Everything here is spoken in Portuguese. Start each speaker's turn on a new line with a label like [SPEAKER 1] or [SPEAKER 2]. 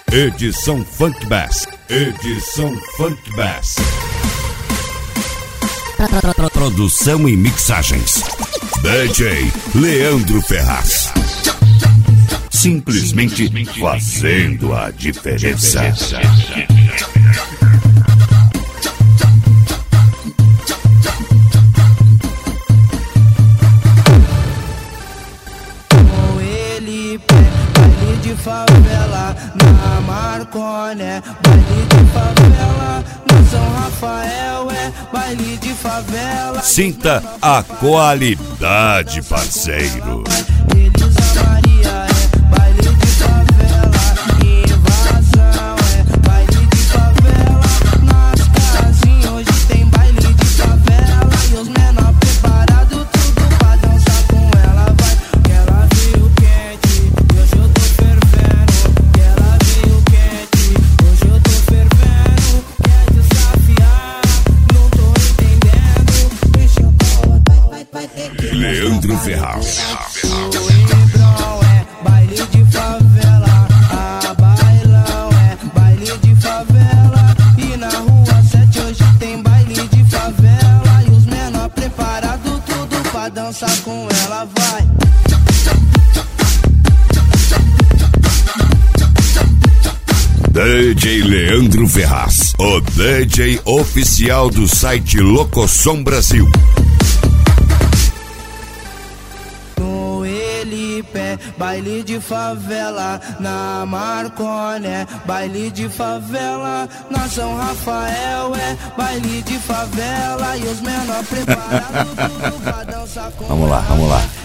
[SPEAKER 1] Edição Funk Bass. Edição Funk Bass. Produção e mixagens. DJ Leandro Ferraz. Simplesmente fazendo a diferença.
[SPEAKER 2] Com ele, baile de favela na Marconé, baile de favela na São Rafael, baile de favela.
[SPEAKER 1] Sinta a qualidade, parceiro.
[SPEAKER 2] Elisa Maria baile de favela, invasão baile de favela. Nas casinhas hoje tem baile de favela e os menor preparado tudo pra dançar com ela. Vai, que ela veio quente, hoje eu tô fervendo. Que ela veio quente, hoje eu tô fervendo. Quer desafiar, não tô entendendo. Deixa eu vai ter que
[SPEAKER 1] Leandro Ferraz.
[SPEAKER 2] Baile de favela, a bailão baile de favela. E na rua 7 hoje tem baile de favela e os menor preparado tudo pra dançar com ela. Vai.
[SPEAKER 1] DJ Leandro Ferraz, o DJ oficial do site Locosom Brasil.
[SPEAKER 2] No Elipé, baile de favela na Marconé, baile de favela na São Rafael, baile de favela e os menor preparados tudo pra dançar com
[SPEAKER 1] Vamos lá, vamos lá.